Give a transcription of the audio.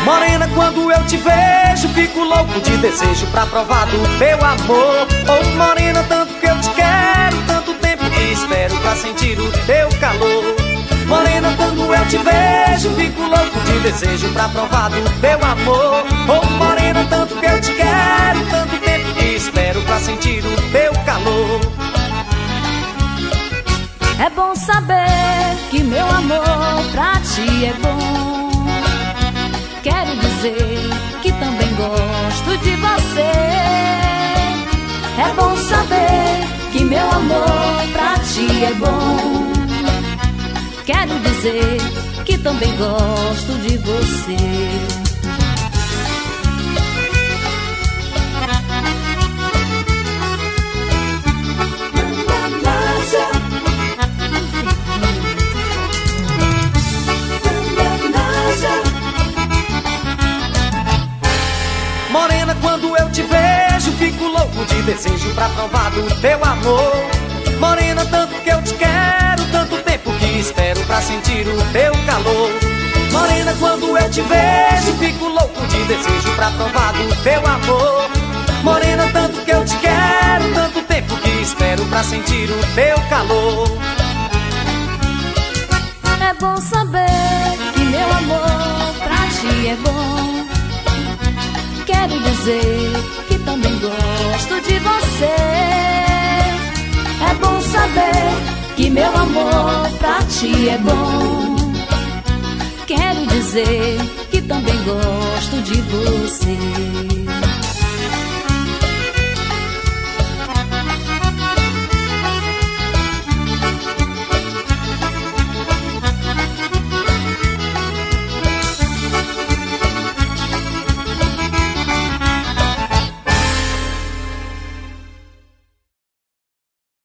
Morena, quando eu te vejo, fico louco de desejo pra provar do teu amor. Oh, morena, tanto que eu te quero, tanto tempo que espero pra sentir o teu calor. Morena, quando eu te vejo, fico louco de desejo pra provar do teu amor. Oh, morena, tanto que eu te quero, tanto tempo que espero pra sentir o teu calor. É bom saber que meu amor pra ti é bom. Quero dizer que também gosto de você. É bom saber que meu amor pra ti é bom. Quero dizer que também gosto de você. Morena, quando eu te vejo, fico louco de desejo pra provar do teu amor. Morena, tanto que eu te quero, tanto tempo que espero pra sentir o teu calor. Morena, quando eu te vejo, fico louco de desejo pra provar do teu amor. Morena, tanto que eu te quero, tanto tempo que espero pra sentir o teu calor. É bom saber que meu amor pra ti é bom. Quero dizer que também gosto de você. É bom saber que meu amor pra ti é bom. Quero dizer que também gosto de você.